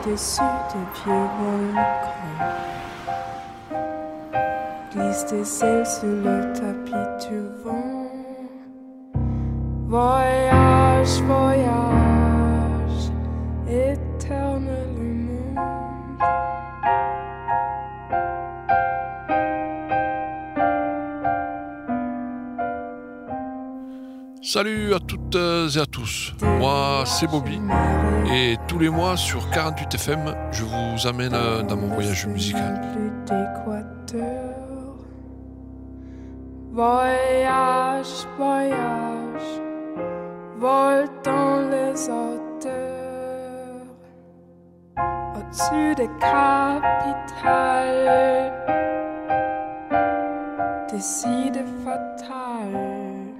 au-dessus des vieux volcans. Glisse tes ailes sur le tapis du vent. Voyage, voyage, éternellement. Salut à toutes et à tous, moi c'est Bobby et tous les mois sur 48 FM je vous amène dans mon voyage musical. Voyage, voyage, vole dans les hauteurs, au-dessus des capitales, décide fatale.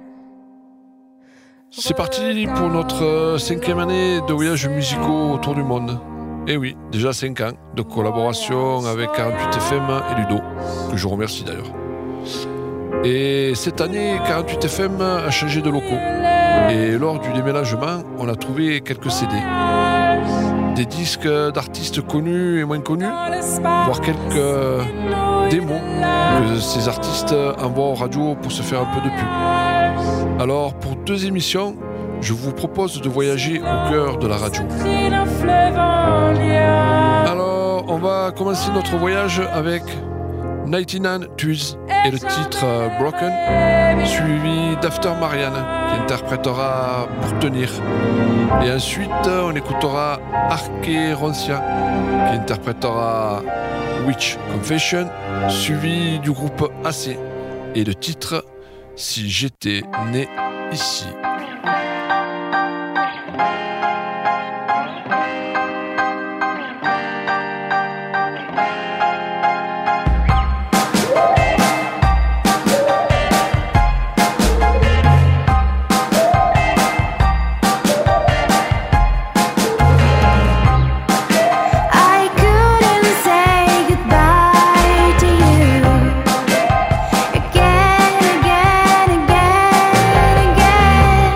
C'est parti pour notre 5e année de voyages musicaux autour du monde. Et oui, déjà 5 ans de collaboration avec 48 FM et Ludo, que je remercie d'ailleurs. Et cette année, 48 FM a changé de locaux. Et lors du déménagement, on a trouvé quelques CD. Des disques d'artistes connus et moins connus, voire quelques démos que ces artistes envoient aux radios pour se faire un peu de pub. Alors, pour 2 émissions, je vous propose de voyager au cœur de la radio. Alors, on va commencer notre voyage avec 99 Tools et le titre Broken, suivi d'After Marianne qui interprétera Pour Tenir. Et ensuite, on écoutera Arke Roncia qui interprétera Witch Confession, suivi du groupe AC et le titre Si j'étais né ici. Again, again, again.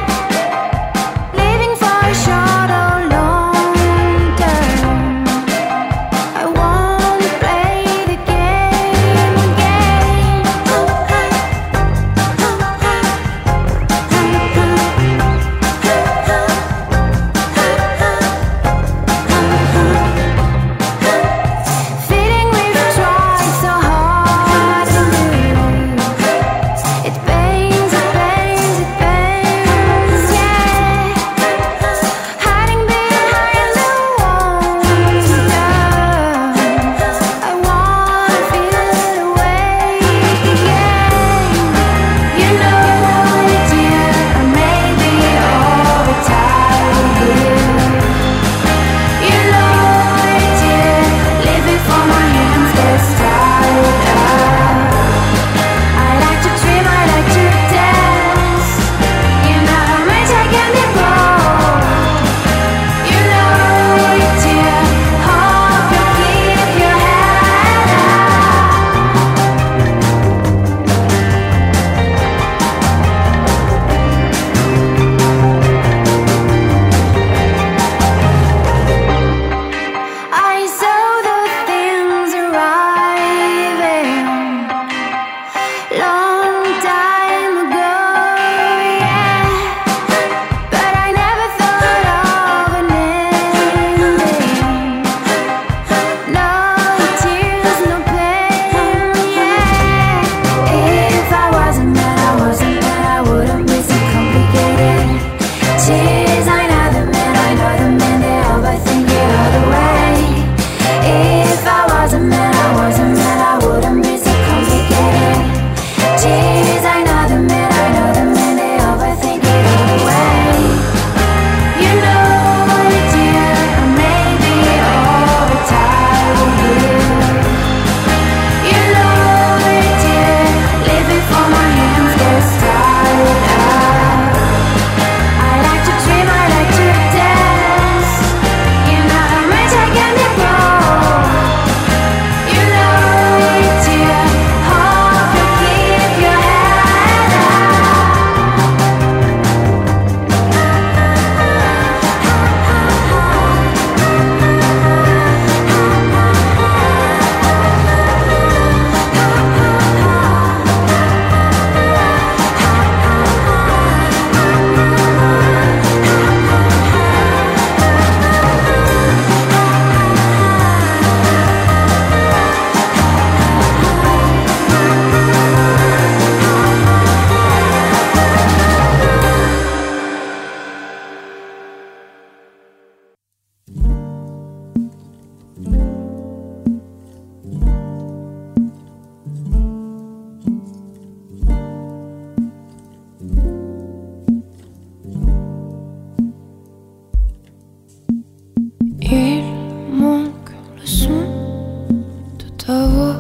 ta voix.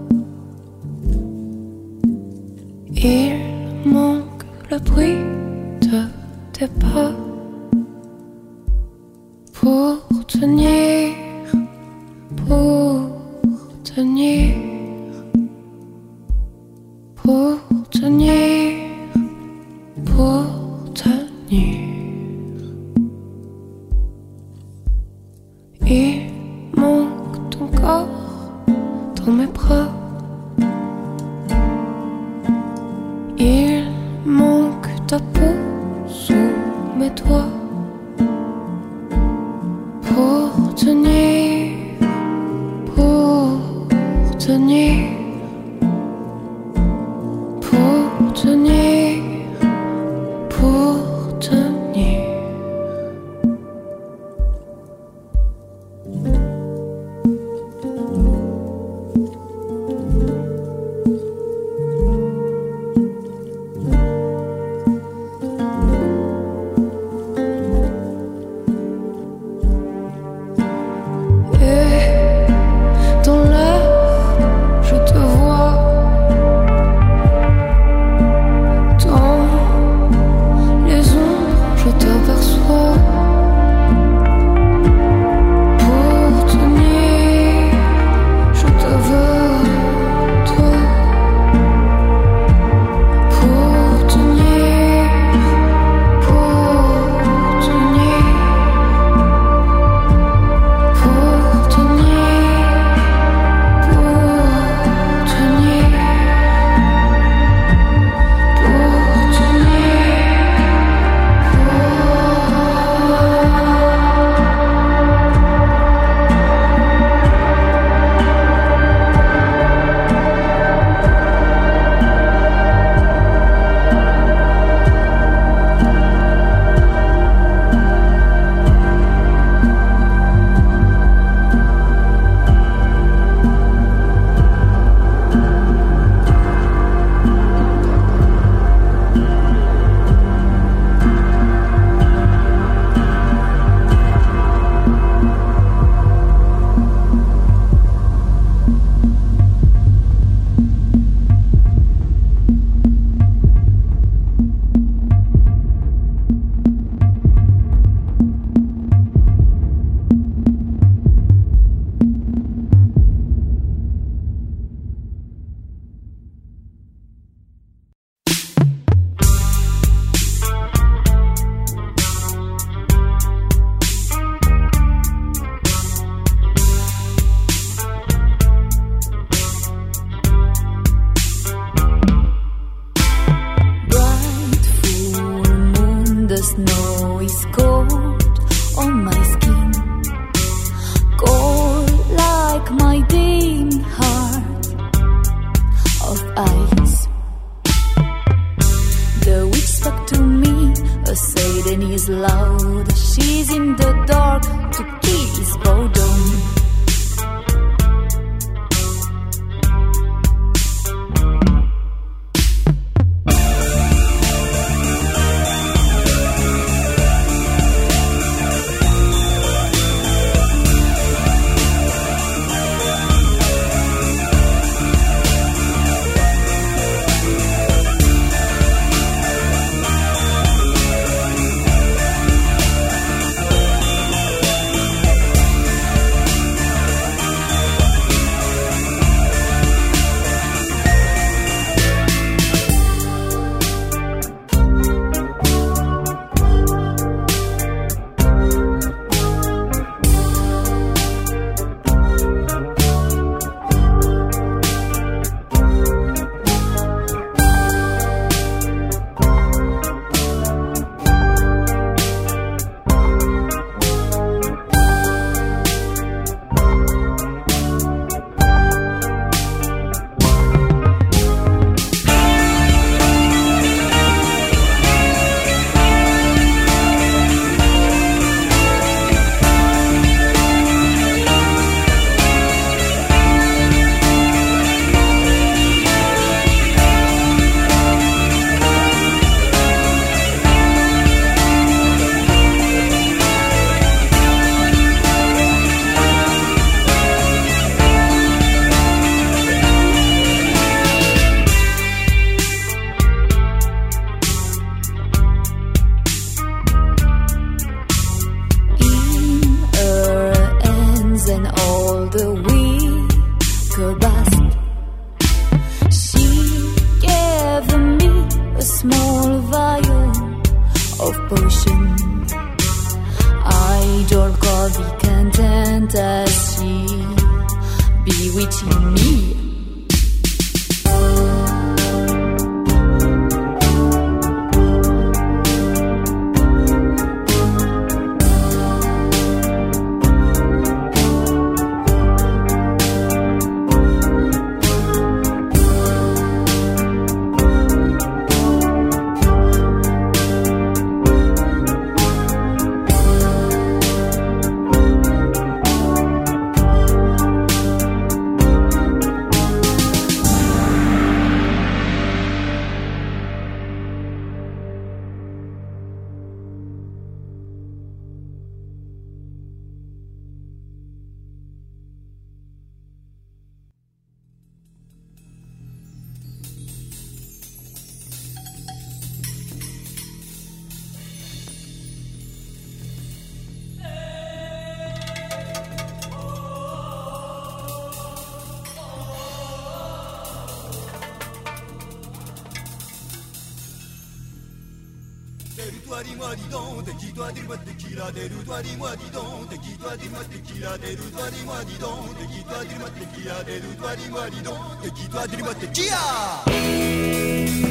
Il manque le bruit de tes pas pour tenir, pour tenir, pour tenir, pour tenir. Il manque ton corps dans mes bras. Il manque ta peau sous mes doigts pour tenir, pour tenir, pour tenir, pour tenir. Dans l'air, je te contrebasse. She gave me a small vial of potion. I don't go be content as she bewitching me. Dis-toi, dis-moi, dis donc, dis-toi, dis-moi, tequila, dis-toi, dis-moi, dis donc, dis-toi, dis-moi, tequila, dis-toi, dis-moi, dis donc, dis-toi, dis-moi, tequila, dis-toi, dis-moi, dis donc, dis-toi, dis-moi, tequila.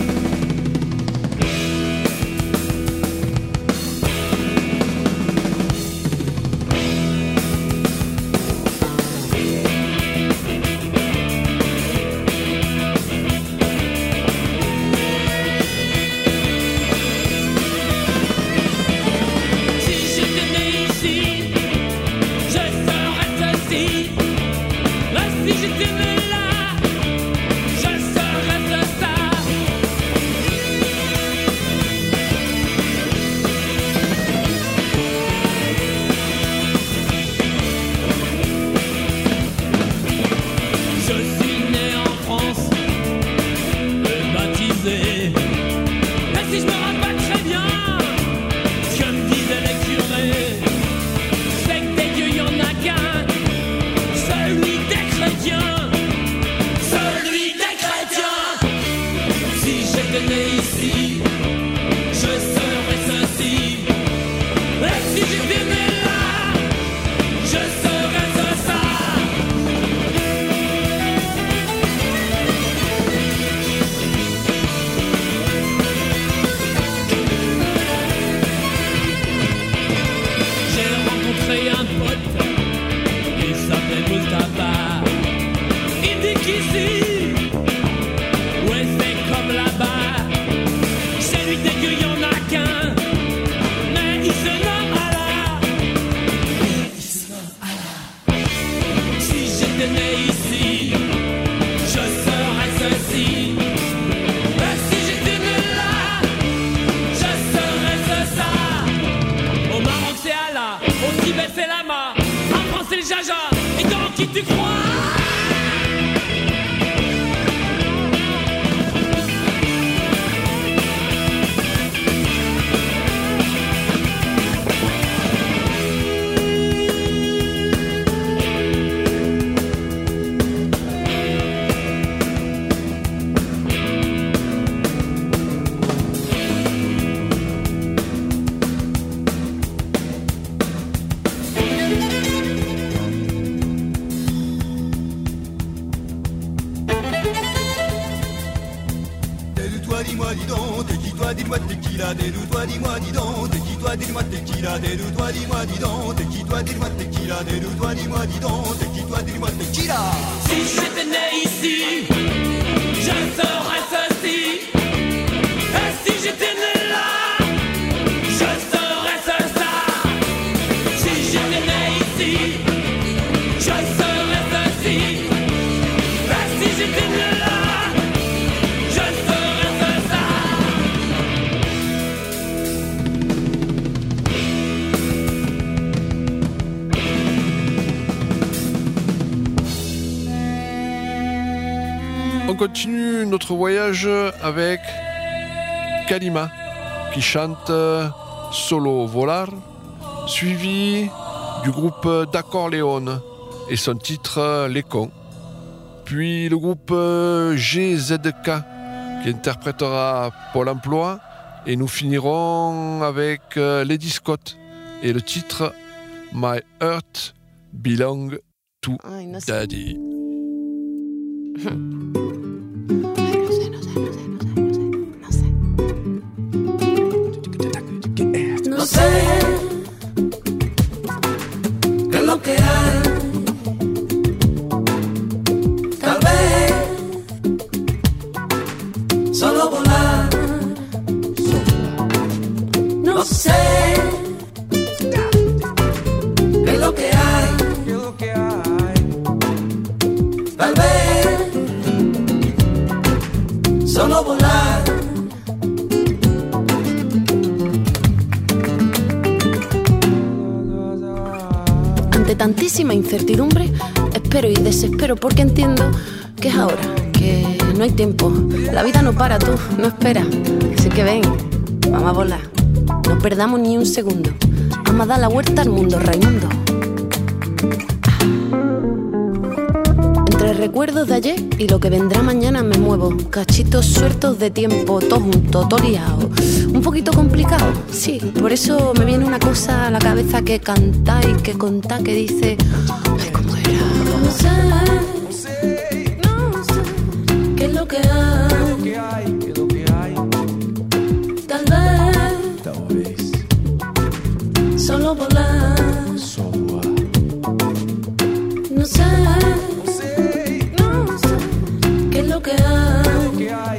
On continue notre voyage avec Kalima qui chante Solo Volar, suivi du groupe D'accord Léon et son titre Les Cons. puis le groupe GZK qui interprétera Pôle emploi, et nous finirons avec Lady Scott et le titre My Heart Belong to Daddy. No sé qué es lo que hay. Tal vez solo volar. No sé qué es lo que hay. Tal vez solo volar. Ante tantísima incertidumbre, espero y desespero porque entiendo que es ahora, que no hay tiempo. La vida no para, tú, no espera. Así que ven, vamos a volar. No perdamos ni un segundo. Vamos a dar la vuelta al mundo, Raimundo. Entre recuerdos de ayer y lo que vendrá mañana me muevo. Cachitos sueltos de tiempo, todo junto, todo liado. Un poquito complicado, sí. Por eso me viene una cosa a la cabeza que canta y que conta, que dice... Ay, ¿cómo era? No sé qué es lo que hay. Tal vez solo volar. No sé qué es lo que hay.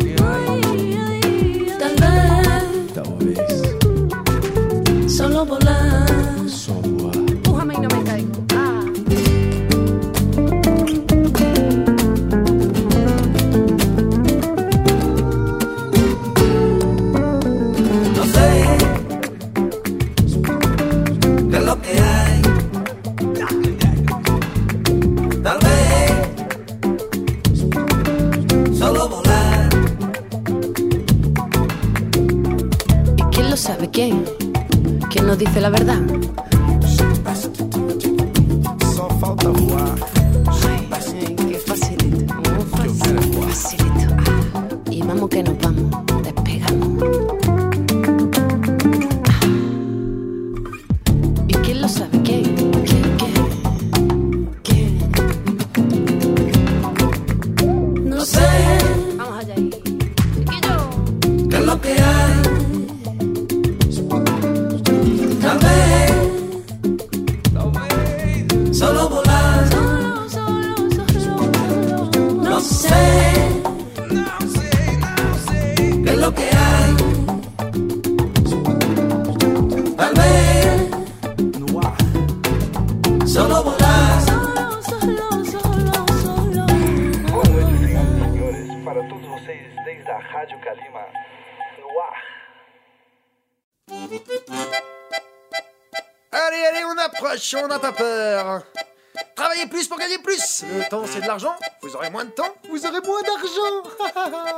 Tal vez solo volar. Pújame y no me caigo. No sé qué es lo que hay. Tal vez solo volar. ¿Y quién lo sabe? ¿Quién? ¿Quién nos dice la verdad? Só falta voar. Ay, qué facilito. Muy facilito. Y vamos que nos vamos. Despegamos. ¿Y quién lo sabe? ¿Quién? No sé Vamos allá ahí. Chiquillo. qué es lo que hay. Tal vez solo volar. No sé qué es lo que hay. Tal vez solo volar. Senhores, para todos vocês desde a Rádio Kalima, no ar. Allez, allez, on approche, on n'a pas peur. Travaillez plus pour gagner plus. Le temps, c'est de l'argent. Vous aurez moins de temps, vous aurez moins d'argent.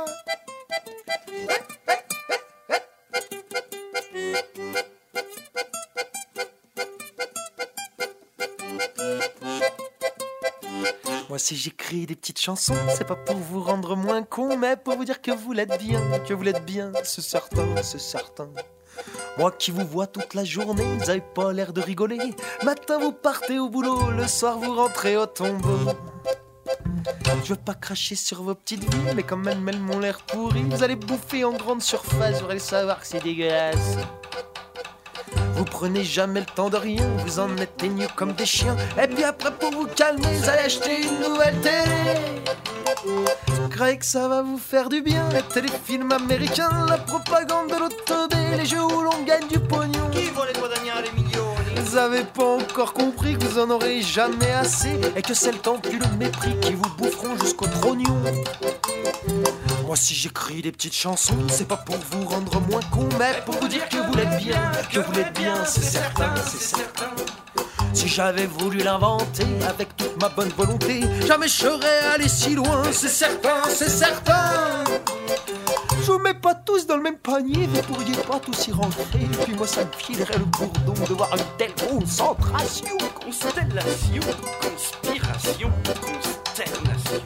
Moi, si j'écris des petites chansons, c'est pas pour vous rendre moins con, mais pour vous dire que vous l'êtes bien, c'est certain, c'est certain. Moi qui vous vois toute la journée, vous avez pas l'air de rigoler. Le matin vous partez au boulot, le soir vous rentrez au tombeau. Je veux pas cracher sur vos petites vies, mais quand même elles m'ont l'air pourries. Vous allez bouffer en grande surface, vous allez savoir que c'est dégueulasse. Vous prenez jamais le temps de rien, vous en éteignez comme des chiens. Et puis après pour vous calmer, vous allez acheter une nouvelle télé. Vous croyez que ça va vous faire du bien, les téléfilms américains, la propagande de l'auto-B, les jeux où l'on gagne du pognon. Qui vuole guadagnare milioni? Vous avez pas encore compris que vous en aurez jamais assez, et que c'est le temps puis le mépris qui vous boufferont jusqu'au trognon. Moi si j'écris des petites chansons, c'est pas pour vous rendre moins con, mais pour vous dire que vous l'êtes bien, c'est certain, c'est certain. Si j'avais voulu l'inventer avec toute ma bonne volonté, jamais je serais allé si loin, c'est certain, c'est certain. Je vous mets pas tous dans le même panier, vous pourriez pas tous y rentrer. Et puis moi ça me filerait le bourdon de voir une telle concentration. Constellation, conspiration, consternation.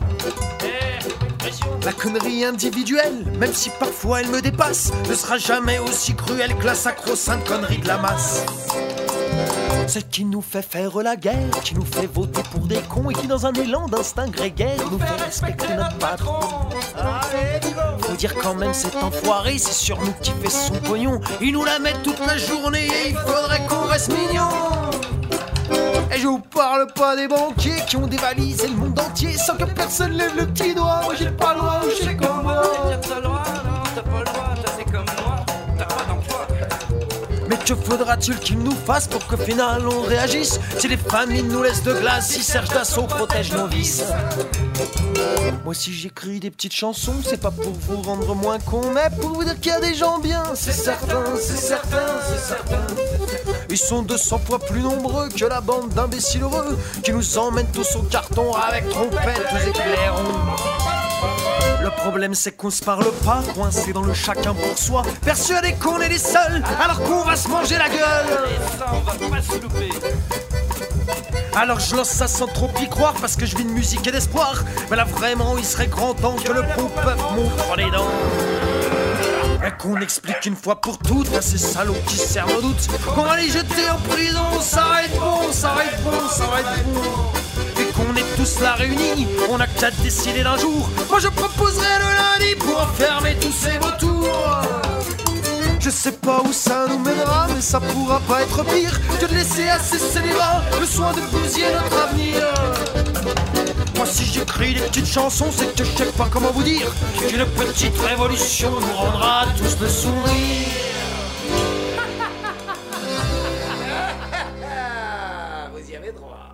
La connerie individuelle, même si parfois elle me dépasse, ne sera jamais aussi cruelle que la sacro-sainte connerie de la masse. Celle qui nous fait faire la guerre, qui nous fait voter pour des cons et qui dans un élan d'instinct grégaire nous fait respecter notre patron. Faut dire quand même cet enfoiré, c'est sur nous qui fait son pognon. Il nous la met toute la journée et il faudrait qu'on reste mignon. Et je vous parle pas des banquiers qui ont dévalisé le monde entier sans que personne lève le petit doigt. Moi j'ai pas le droit, je sais comme moi. T'as le droit, non, t'as pas le droit, t'as fait comme moi, t'as pas d'emploi. Mais que faudra-t-il qu'il nous fasse pour qu'au final on réagisse? Si les familles nous laissent de glace, si Serge Dassault protège nos vices. Moi si j'écris des petites chansons, c'est pas pour vous rendre moins con, mais pour vous dire qu'il y a des gens bien. C'est certain, c'est certain, c'est certain. Ils sont 200 fois plus nombreux que la bande d'imbéciles heureux qui nous emmènent tous au carton avec trompettes et clairons. Le problème c'est qu'on se parle pas, coincé dans le chacun pour soi, persuadé qu'on est les seuls, alors qu'on va se manger la gueule. Et ça, on va pas se louper. Alors je lance ça sans trop y croire, parce que je vis de musique et d'espoir. Mais là vraiment il serait grand temps que le bon peuple montre les dents. Et qu'on explique une fois pour toutes à ces salauds qui servent nos doutes qu'on va les jeter en prison, ça va être bon, ça va être bon, ça va être bon. Et qu'on est tous là réunis, on a qu'à décider d'un jour. Moi je proposerai le lundi pour enfermer tous ces vautours. Je sais pas où ça nous mènera, mais ça pourra pas être pire que de laisser à ces scélérats le soin de bousiller notre avenir. Moi si j'écris des petites chansons, c'est que je sais pas comment vous dire qu'une petite révolution nous rendra tous le sourire. Vous y avez droit.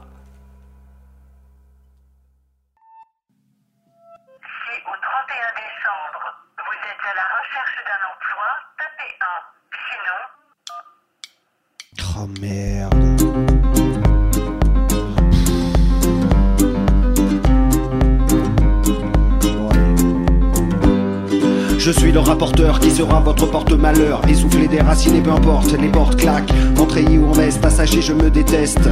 Si au 31 décembre, vous êtes à la recherche d'un emploi, tapez 1. Sinon... Oh merde. Je suis le rapporteur qui sera votre porte-malheur. Essoufflé, déraciné, peu importe, les portes claquent. En treillis ou en veste, passager, je me déteste.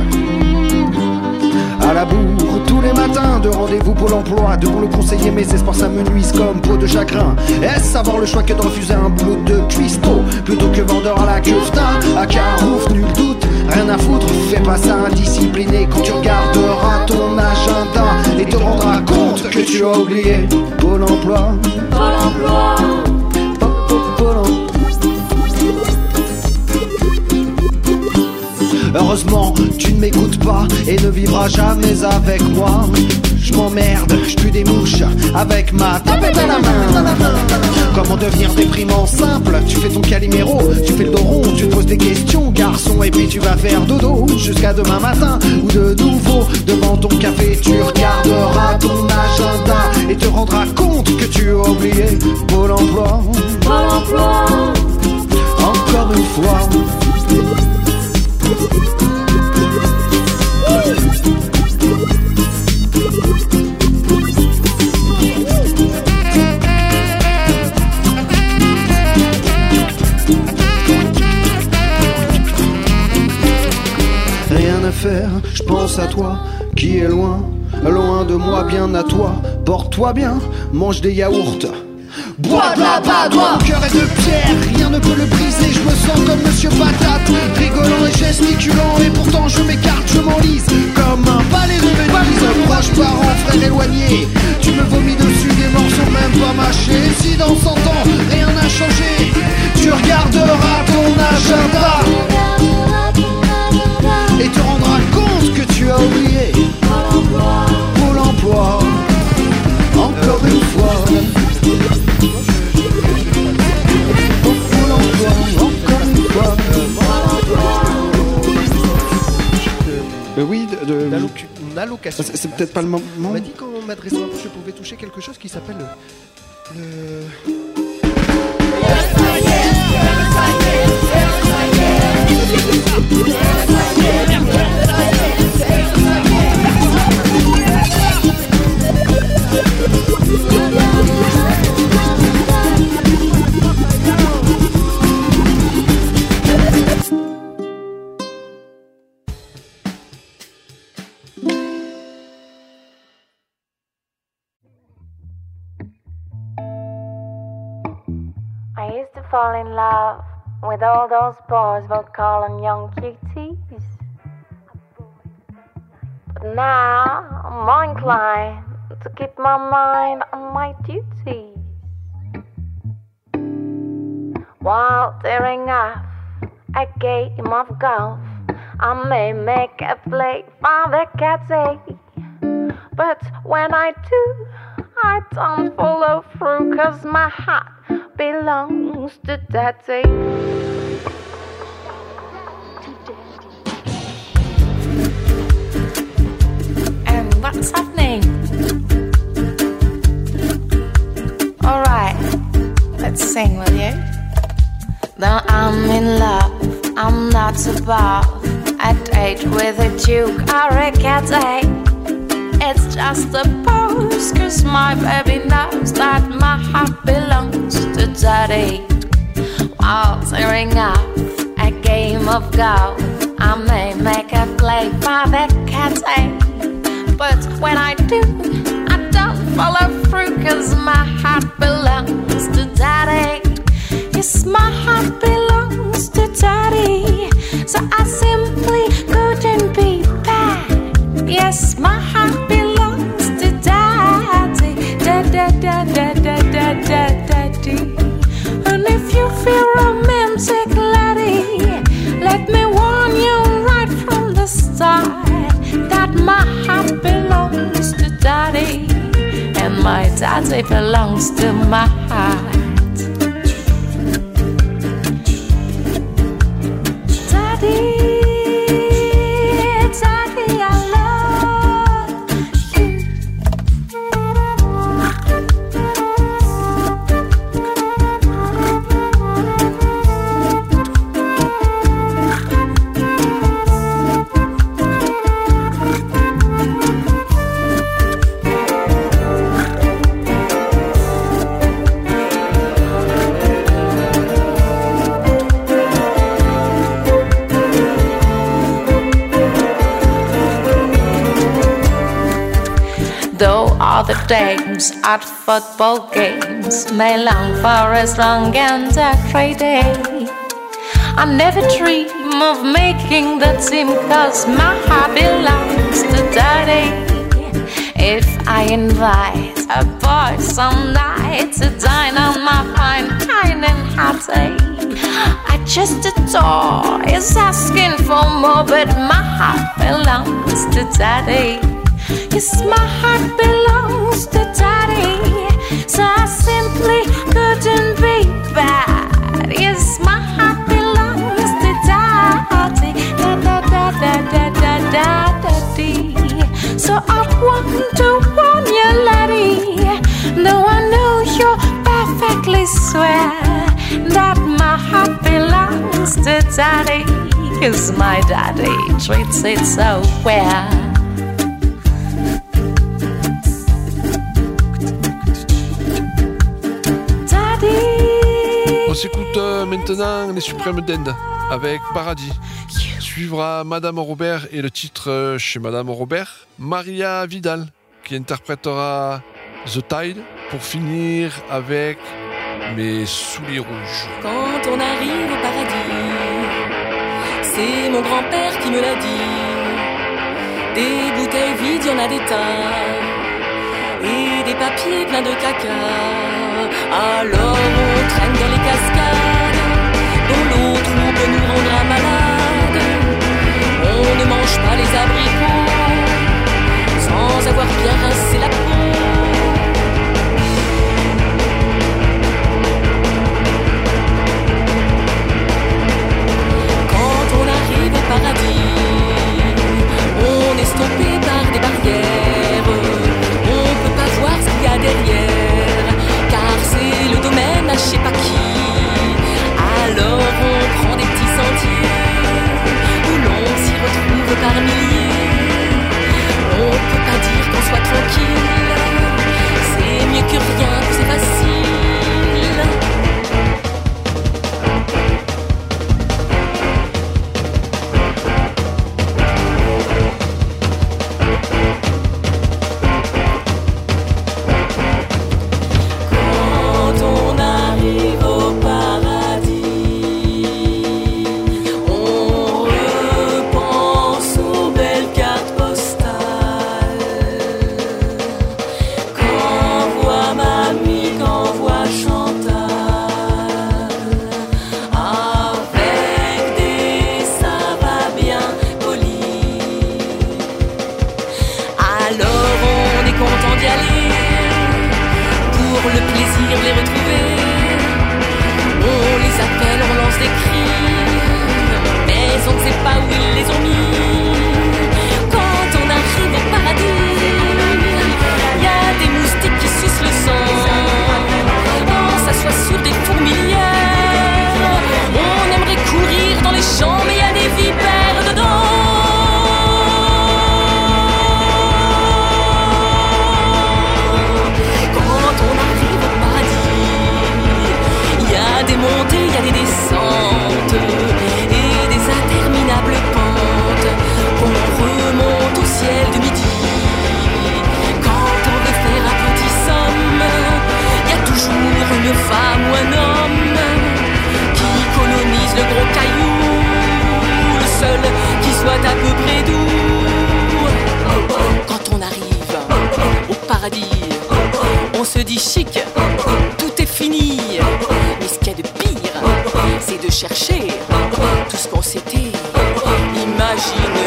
À la bourre, tous les matins, de rendez-vous pour l'emploi. Devant le conseiller, mes espoirs s'amenuisent comme peau de chagrin. Est-ce avoir le choix que de refuser un boulot de cuistot plutôt que vendeur à la queufta? À Carouf, nul doute, rien à foutre, fais pas ça indiscipliné. Quand tu regarderas ton agenda et te rendras compte que tu as oublié Pôle emploi. Pôle emploi. Pôle emploi. Heureusement, tu ne m'écoutes pas et ne vivras jamais avec moi. Je m'emmerde, je pue des mouches avec ma tapette à la main. Comment devenir déprimant simple? Tu fais ton Calimero, tu fais le dos rond, tu te poses des questions, garçon, et puis tu vas faire dodo jusqu'à demain matin. Ou de nouveau, devant ton café, tu regarderas ton agenda et te rendras compte que tu as oublié Pôle emploi. Pôle emploi. Encore une fois. Rien à faire, je pense à toi qui est loin, loin de moi, bien à toi. Porte-toi bien, mange des yaourts. Bois de la badoie. Mon cœur est de pierre, rien ne peut le briser. Je me sens comme Monsieur Patate, rigolant et gesticulant. Et pourtant je m'écarte, je m'enlise comme un balai de mes valises. Proches parents, frères éloignés, tu me vomis dessus des morceaux même pas mâchés. Si dans 100 ans rien n'a changé, tu regarderas ton agenda et te rendras compte que tu as oublié Pôle emploi. Encore une fois. Pôle emploi, encore une fois. Oui, une allocation. C'est peut-être pas le moment. On m'a dit qu'en m'adressant à vous, je pouvais toucher quelque chose qui s'appelle le... fall in love with all those boys we'll call them young cuties. But now I'm more inclined to keep my mind on my duties. While tearing off a game of golf, I may make a play for the catty. But when I do, I don't follow through, 'cause my heart belongs to daddy. And what's happening? Alright, let's sing, will you? Though I'm in love, I'm not above a date with a duke or a catty. It's just a pose, 'cause my baby knows that my heart belongs to daddy. While tearing up a game of golf, I may make a play for the catty. But when I do, I don't follow through, 'cause my heart belongs to daddy. Yes, my heart belongs to daddy, so I simply couldn't be bad. Yes, my heart belongs to daddy, daddy. And if you feel romantic, laddie, let me warn you right from the start that my heart belongs to daddy, and my daddy belongs to my heart. All the dames at football games may long for a strong and a day. I never dream of making the team, 'cause my heart belongs to daddy. If I invite a boy some night to dine on my fine and hearty, I just adore his asking for more, but my heart belongs to daddy. Yes, my heart belongs to daddy, so I simply couldn't be bad. Yes, my heart belongs to daddy, daddy. So I want to warn you, laddie, though I know you're perfectly swear that my heart belongs to daddy, 'cause my daddy treats it so well. On s'écoute maintenant les Suprêmes d'Inde avec Paradis. Suivra Madame Robert et le titre chez Madame Robert, Maria Vidal, qui interprétera The Tide pour finir avec Mes souliers rouges. Quand on arrive au paradis, c'est mon grand-père qui me l'a dit. Des bouteilles vides, y en a des tas, et des papiers pleins de caca. Alors on traîne dans les cascades, dont l'eau trouble nous rendra malades. On ne mange pas les abricots sans avoir bien rincé la peau. Quand on arrive au paradis, on est stoppé par des barrières. On peut pas voir ce qu'il y a derrière, car c'est le domaine à je sais pas qui. Alors on prend des petits sentiers où l'on s'y retrouve par milliers. On peut pas dire qu'on soit tranquille. retrouvés. On les appelle, on lance des cris, mais on ne sait pas où ils les ont mis. Quand on arrive au paradis, y a des moustiques qui sucent le sang. On s'assoit sur des fourmilières. On aimerait courir dans les champs, mais y a des vipères dedans. Quand on arrive au paradis, y a des montées, y a des descentes et des interminables pentes. On remonte au ciel de midi. Quand on veut faire un petit somme, y a toujours une femme ou un homme qui colonise le gros caillou, le seul qui soit à peu près doux. Quand on arrive au paradis, on se dit chic, tout est fini. Mais ce qu'il y a de pire, c'est de chercher tout ce qu'on s'était imaginé.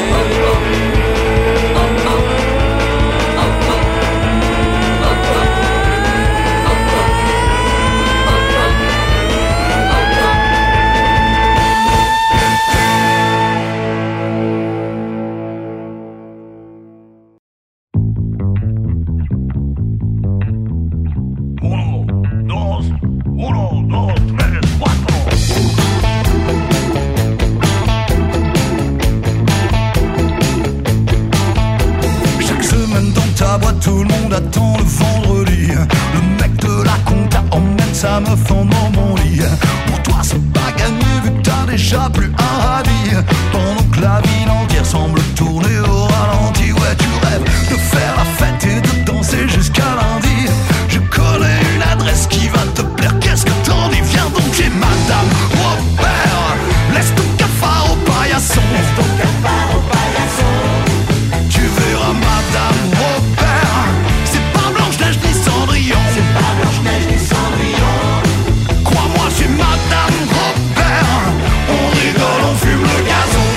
Tout le monde attend le vendredi. Le mec de la compta emmène sa meuf en Normandie. Pour toi c'est pas gagné vu que t'as déjà plus un radis. Pendant que la ville entière semble tourner au ralenti. Ouais tu rêves de faire la fête et de danser jusqu'à lundi. Je connais une adresse qui va te plaire. Qu'est-ce que t'en dis? Viens donc chez Madame Robert. Laisse ton cafard au paillasson. Laisse ton cafard au paillasson. Tu verras Madame Robert. C'est pas Blanche-Neige ni Cendrillon. C'est pas Blanche-Neige ni Cendrillon. Crois-moi, c'est Madame Robert. On rigole, on fume le gazon.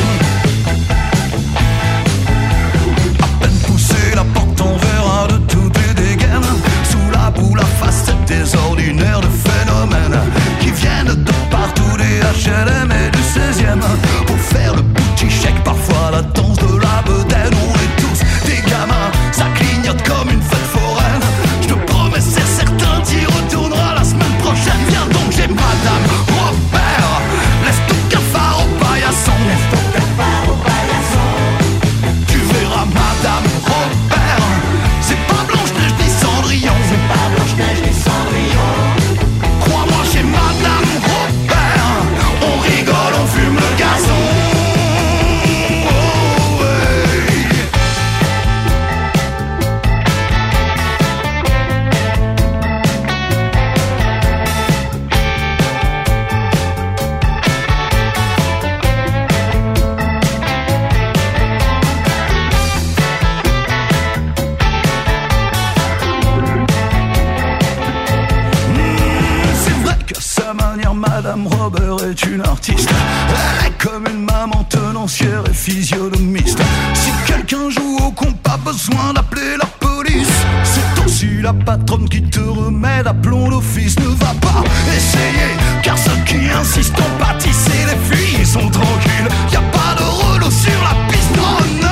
À peine poussé, la porte en verra de toutes les dégaines. Sous la boue, la facette des ordinaires de phénomènes qui viennent de partout, des HLM et du 16e. Pour faire le petit chèque, parfois la danse de la bedaine. On est tous des gamins, ça clignote comme une fête foraine. Je te promets, c'est certain, t'y retourneras la semaine prochaine. Viens donc chez Madame Robert. Laisse ton cafard au paillasson. Laisse ton cafard au paillasson. Tu verras Madame Robert. C'est pas Blanche-Neige ni Cendrillon. C'est pas Blanche-Neige ni Cendrillon. Crois-moi, chez Madame Robert. On rigole, on fume le gazon. Madame Robert est une artiste. Elle est comme une maman tenancière et physionomiste. Si quelqu'un joue au con, pas besoin d'appeler la police. C'est aussi la patronne qui te remet d'aplomb d'office. Ne va pas essayer, car ceux qui insistent en pâtissent. Et les filles sont tranquilles, y a pas de relou sur la piste. Oh non!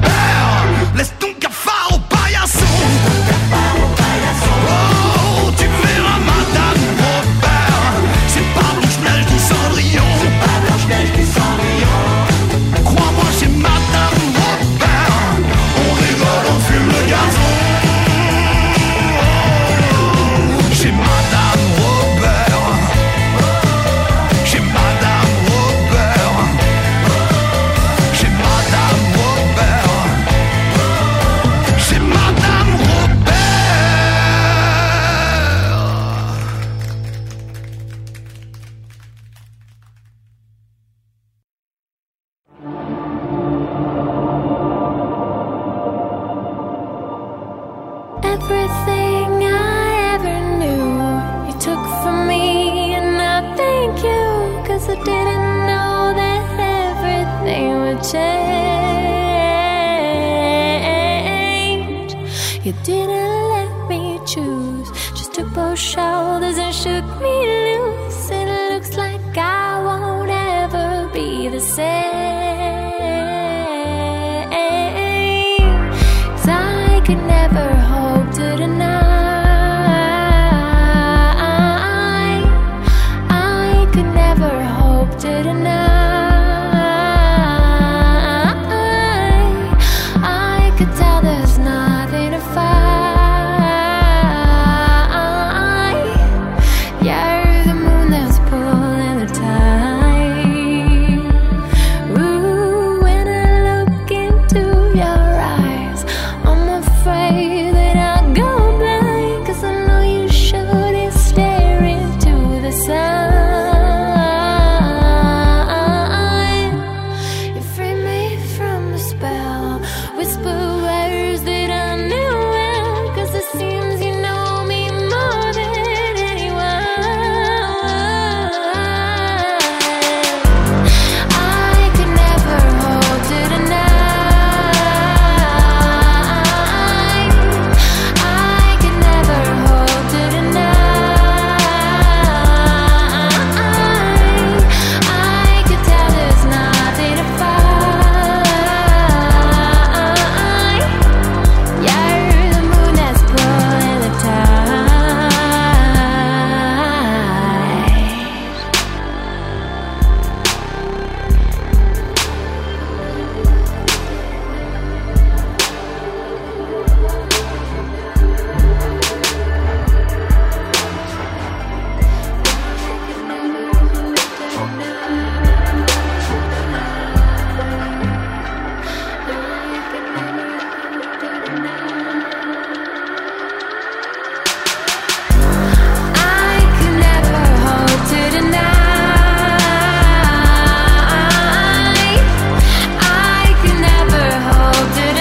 Laisse ton cafard au paillasson. Oh, tu everything I ever knew you took from me, and I thank you, 'cause I didn't know that everything would change. You didn't let me choose, just took both shoulders and shook me loose. It looks like I won't ever be the same. 'Cause I could never hope to deny, I could never hope to deny. I could tell there's nothing to fight. You're the moon that's pulling the tide. Ooh, when I look into your eyes, I'm afraid that I'll go blind, 'cause I know you shouldn't stare into the sun. You free me from the spell, whisper words that I knew well, 'cause it seems you know me more than anyone. I could never hope to deny, I could never hope to deny. I could tell there's nothing to fight. You're the moon that's pulling the tide. I could never hope to deny, I could never hope to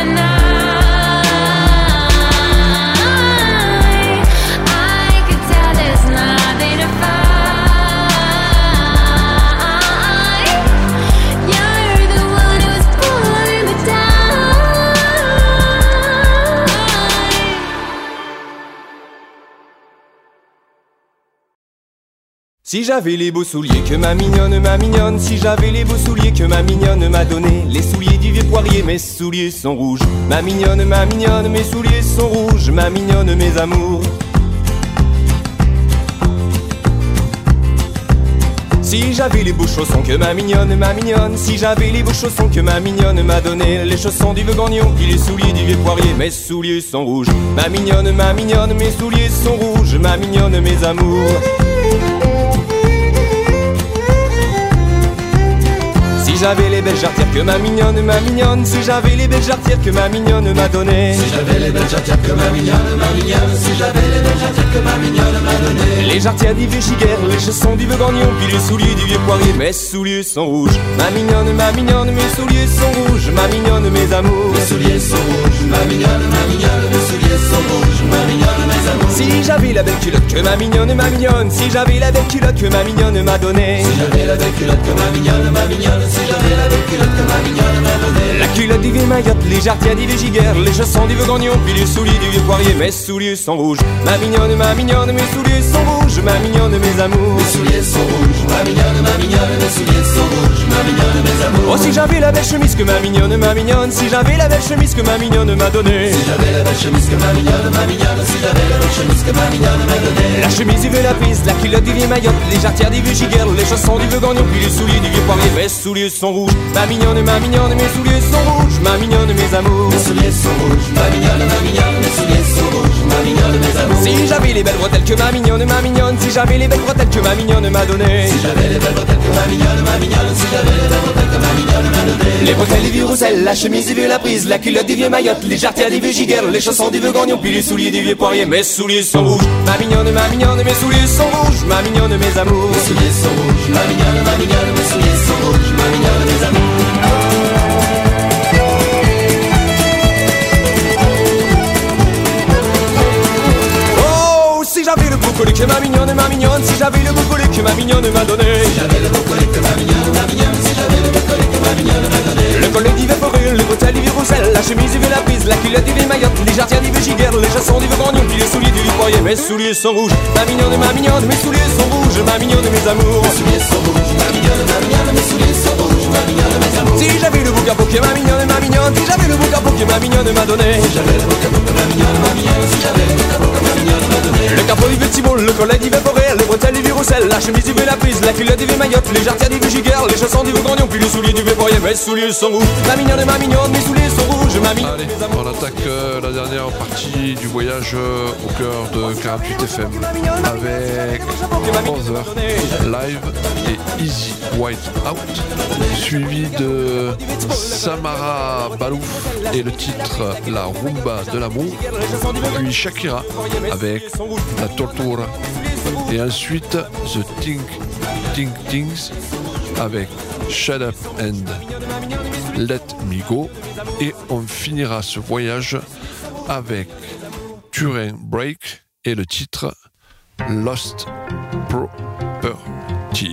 deny. I could tell there's nothing to fight. You're the one who's pulling me down. Si j'avais les beaux souliers que ma mignonne, si j'avais les beaux souliers que ma mignonne m'a donné, les souliers du vieux poirier, mes souliers sont rouges. Ma mignonne, mes souliers sont rouges, ma mignonne, mes amours. Si j'avais les beaux chaussons que ma mignonne, si j'avais les beaux chaussons que ma mignonne m'a donné, les chaussons du vieux gagnon, puis les souliers du vieux poirier, mes souliers sont rouges. Ma mignonne, mes souliers sont rouges, ma mignonne, mes amours. Si j'avais les belles jarretières que ma mignonne, si j'avais les belles jarretières que ma mignonne m'a donné, Si j'avais les belles jarretières que ma mignonne, si j'avais les belles jarretières que ma mignonne m'a donné, les jarretières du vieux giguère, les chaussons du vieux gagnon, puis les souliers du vieux poirier, mes souliers sont rouges. Ma mignonne, mes souliers sont rouges, ma mignonne, mes amours. mes souliers sont rouges, ma mignonne, mes souliers sont rouges, ma mignonne, mes amours. Si j'avais la belle culotte que ma mignonne, si j'avais la belle culotte que ma mignonne m'a donné, Si j'avais la belle culotte que ma mignonne, si j'avais la belle culotte que ma mignonne m'a donné, la culotte du vieux Mayotte, les jarretières du vieux giguère, les chaussons du vieux gagnon, puis les souliers du vieux poirier, mes souliers sont rouges. Ma mignonne, mes souliers sont rouges, ma mignonne, mes amours. mes souliers sont rouges, ma mignonne, mes souliers sont rouges, ma mignonne, mes amours. Oh, si j'avais la belle chemise que ma mignonne, si j'avais la belle chemise que ma mignonne m'a donnée, Si j'avais la belle chemise que ma mignonne, si j'avais la belle chemise que ma mignonne m'a donné, la chemise du vieux Laprise, la culotte du vieux Mayotte, les jarretières du vieux giguère, les chaussons du vieux gagnon, puis les souliers du vieux poirier, mes souliers sont rouges. Ma mignonne, mes souliers sont rouges, ma mignonne, mes amours. mes souliers sont rouges, ma mignonne, mes souliers sont rouges, ma mignonne, mes amours. Si j'avais les belles bretelles que ma mignonne, si j'avais les belles bretelles que ma mignonne m'a donné, Si j'avais les belles bretelles que ma mignonne, si j'avais les belles bretelles que ma mignonne m'a donné, les bretelles du vieux Roussel, la chemise du vieux Laprise, la culotte du vieux Mayotte, les jarretières du vieux giguère, les chaussons du vieux gagnon, puis les souliers du vieux poirier, mes souliers sont rouges. Ma mignonne, mes souliers sont rouges, ma mignonne, mes amours. mes souliers sont rouges, ma mignonne, mes souliers sont rouges, ma mignonne, mes amours. bouclier que ma mignonne, si j'avais le bouclier que ma mignonne m'a donné. Si j'avais le bouclier que ma mignonne, si j'avais le bouclier que ma mignonne m'a donné. Le collet d'Yves Forêt, le bretelle d'Yves Roussel, la chemise d'Yves la prise, la culotte d'Yves Mayotte, les jarretières d'Yves Giguère, les chansons d'Yves Grognon, puis les souliers d'Yves Poirier. Mes souliers sont rouges, ma mignonne, mes souliers sont rouges, ma mignonne, mes amours. Mes souliers sont rouges, ma mignonne, mes souliers sont rouges, ma mignonne, mes amours. Si j'avais le bouc à que ma mignonne, si j'avais le bouc à que ma mignonne m'a donné. Si j'avais le bouc à que ma mignonne, si j'avais le bouc à que ma mignonne m'a donné. Le capot d'Yves Thibault, le collet d'Yves Forêt, le bretelle d'Yves Roussel, la chemise d'Yves la prise, la culotte d'Yves Mayotte, les jarretières d'Yves Giguère, les chansons d'Yves Grognon, puis les souliers d'Yves Poirier. Mes souliers sont rouges, ma mignonne, mes souliers sont rouges, ma mignonne. Allez, on attaque la dernière partie du voyage au cœur de 48 FM avec Other, Live et Easy White Out, suivi de Samara Balouf et le titre La Rumba de l'amour, puis Shakira avec La Tortura, et ensuite The Think Things avec Shut Up and Let Me Go, et on finira ce voyage avec Turin Break et le titre Lost Property.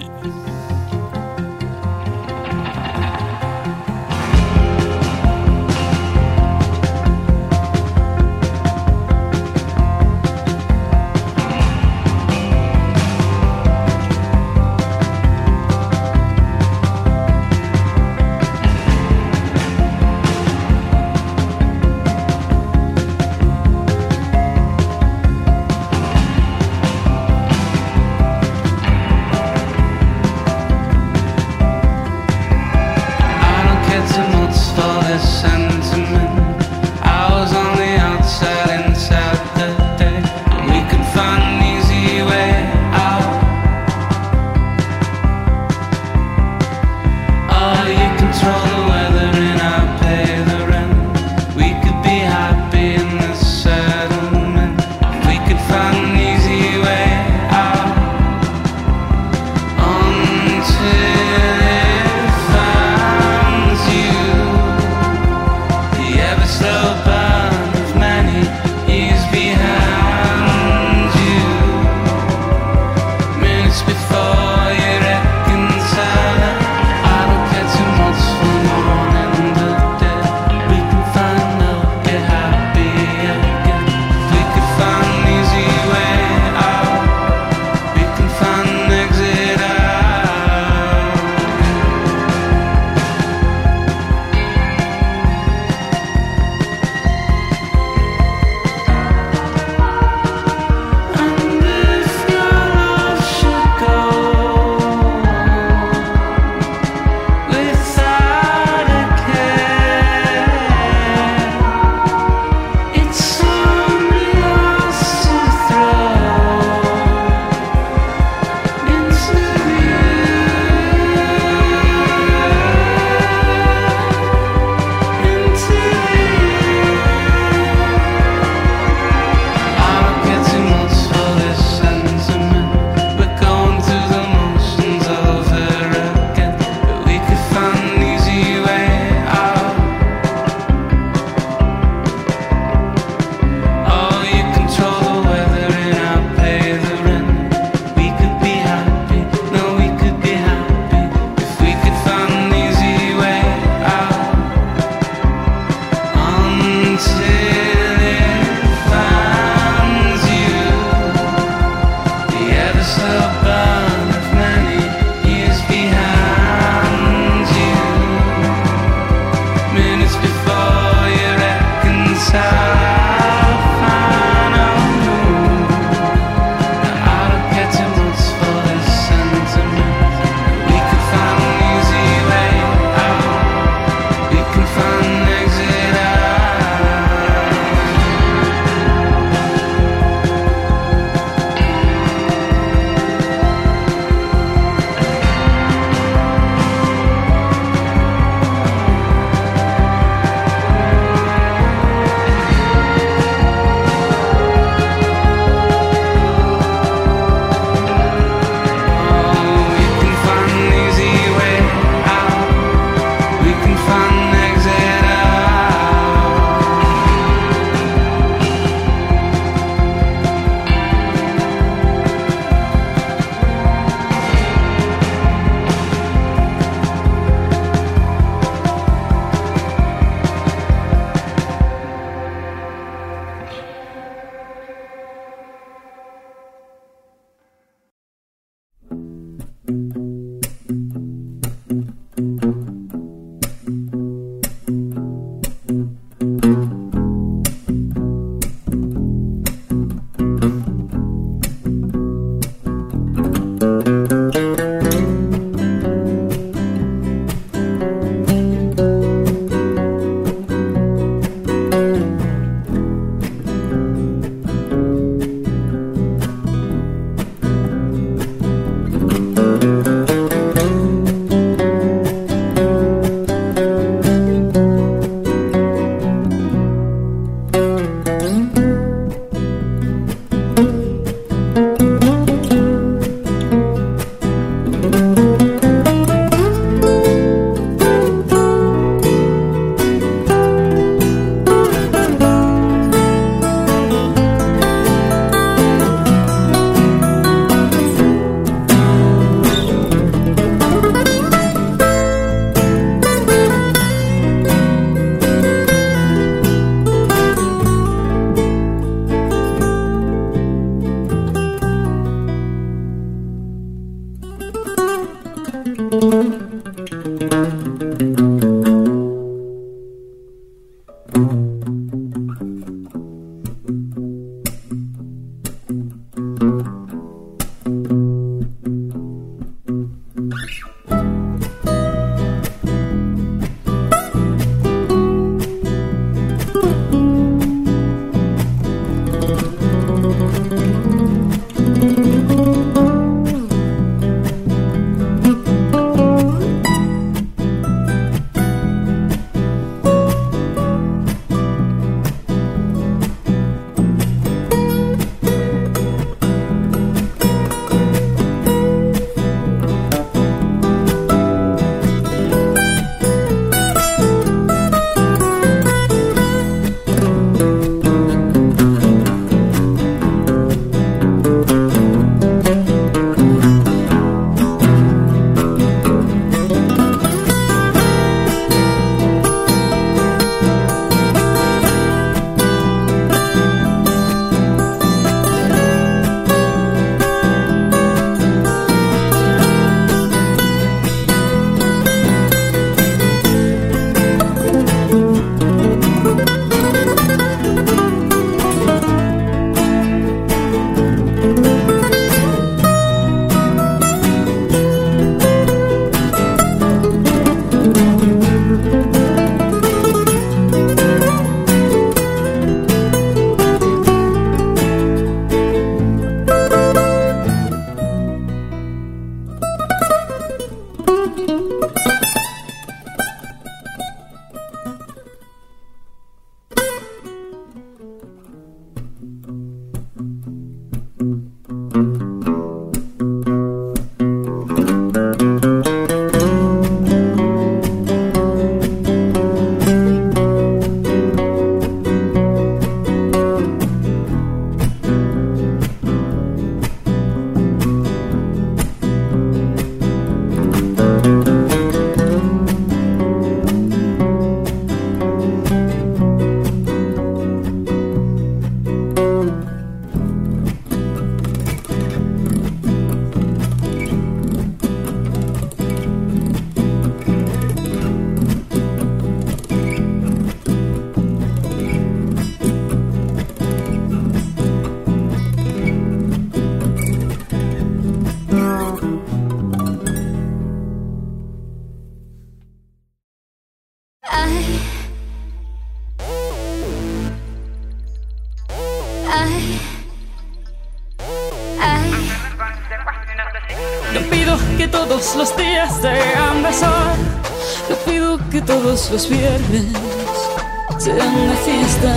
No pido que todos los días sean de sol, no pido que todos los viernes sean de fiesta.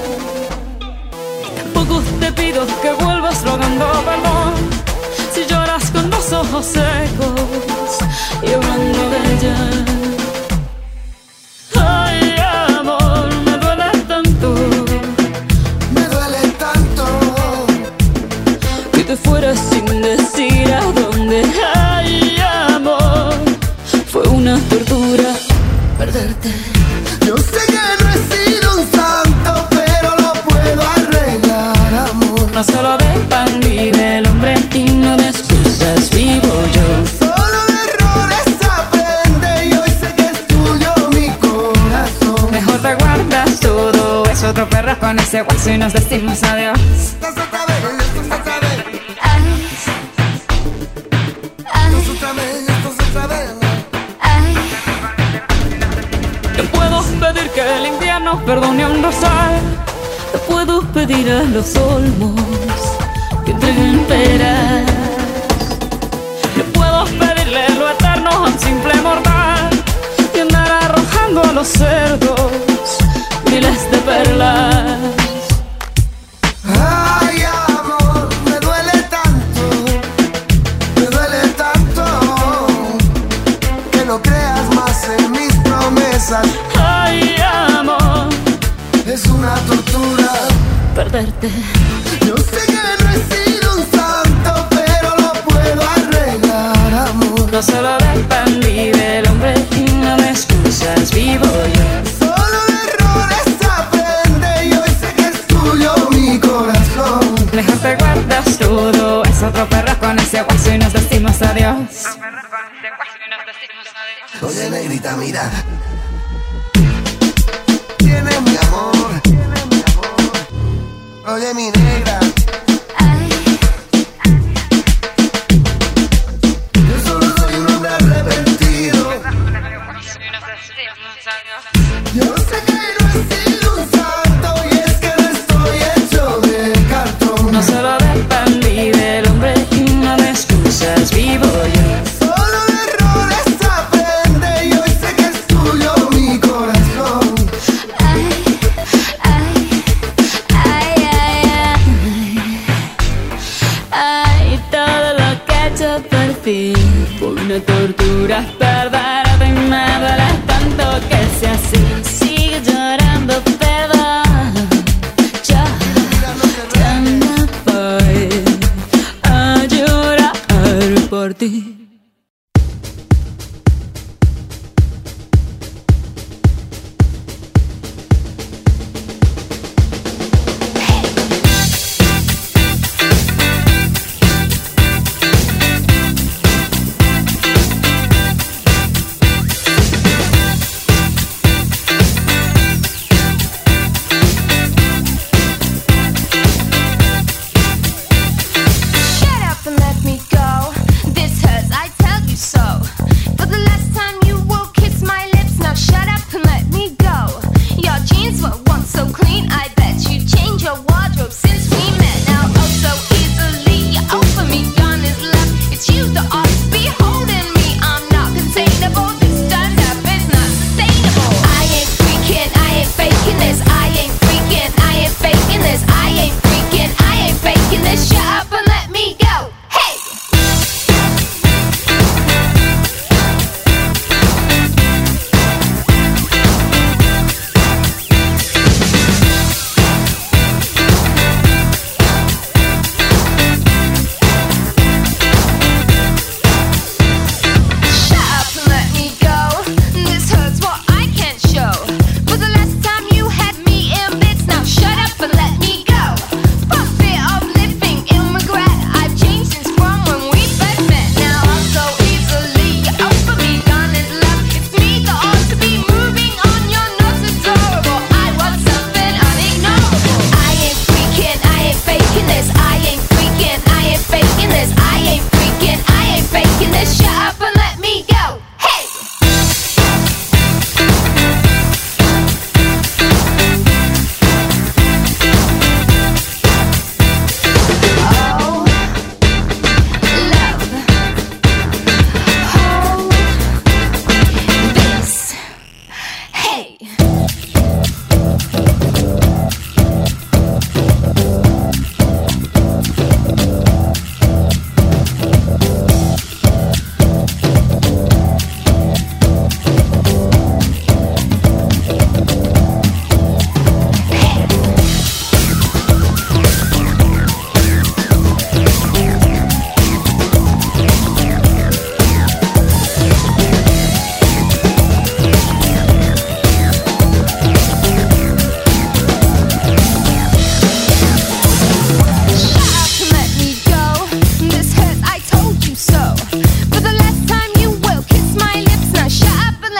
Tampoco te pido que vuelvas rogando perdón si lloras con los ojos secos y hablando de ella. Ay, amor, me duele tanto que te fueras sin decir a dónde. Ay, amor, fue una tortura perderte. Yo sé que no he sido un santo, pero lo puedo arreglar, amor. No solo de pan vive el hombre y no de excusas vivo yo. Solo de errores aprende y hoy sé que es tuyo mi corazón. Mejor te guardas todo, es otro perro con ese hueso y nos decimos adiós. Te puedo pedir que el invierno perdone un rosal, te puedo pedir a los olmos que entreguen peras, te puedo pedirle lo eterno a un simple mortal y andar arrojando a los cerdos miles de perlas. Ay, amor, me duele tanto que no creas más en mis promesas. Ay, amor, es una tortura perderte. Yo sé que no he sido un santo, pero lo puedo arreglar, amor. No solo de pan vive el hombre y no de excusas vivo yo. Solo de errores aprende y hoy sé que es tuyo mi corazón. Mejor te guardas todo, es otro perro con ese hueso y nos decimos adiós. Oye, negrita, mira, tienes mi amor. Oye, mi negra, yo solo soy un hombre arrepentido. Yo sé que no he sido un santo y es que no estoy hecho de cartón. No solo de pan vive el hombre y no de excusas vivo yo. Solo de errores aprende y hoy sé que es tuyo mi corazón. Ay, todo lo que he hecho por ti fue una tortura perderte y me duele tanto que sea así. Sigue llorando.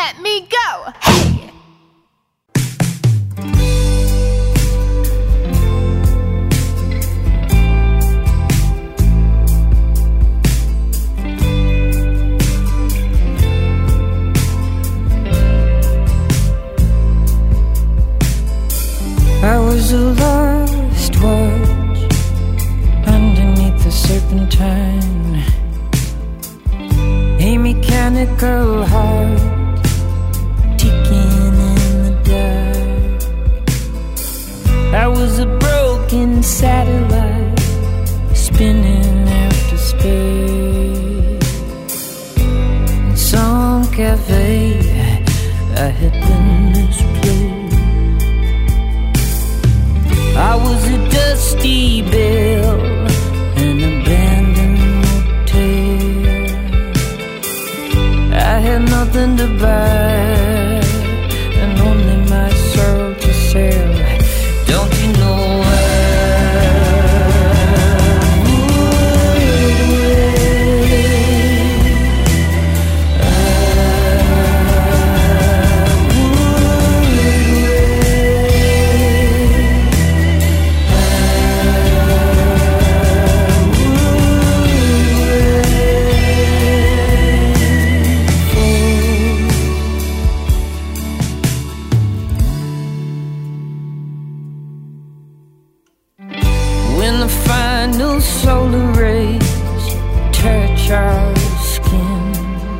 let me go. Hey! I was a lost watch underneath the serpentine, a mechanical heart ticking in the dark. I was a broken satellite spinning after space. In some cafe I had been misplaced. I was a dusty bell, an abandoned motel. I had nothing to buy, and only my soul to sell. Don't you know solar rays touch our skin,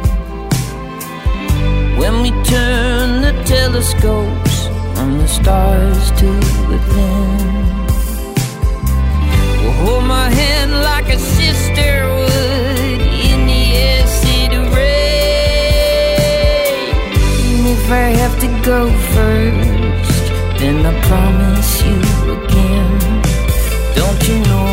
when we turn the telescopes on the stars to within. Well, hold my hand like a sister would in the acid rain. And if I have to go first, then I promise you again. Don't you know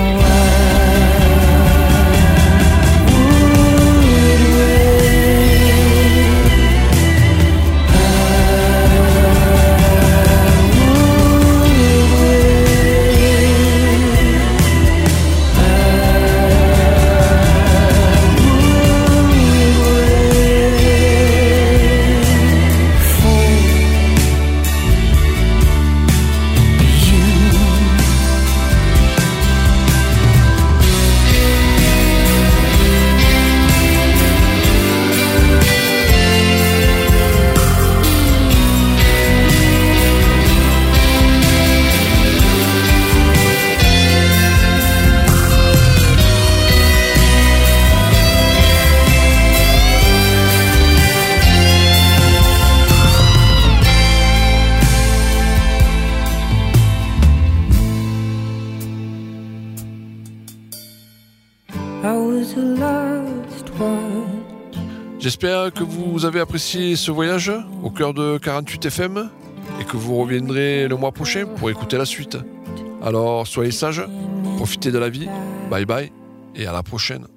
J'espère que vous avez apprécié ce voyage au cœur de 48 FM et que vous reviendrez le mois prochain pour écouter la suite. Alors soyez sages, profitez de la vie, bye bye et à la prochaine.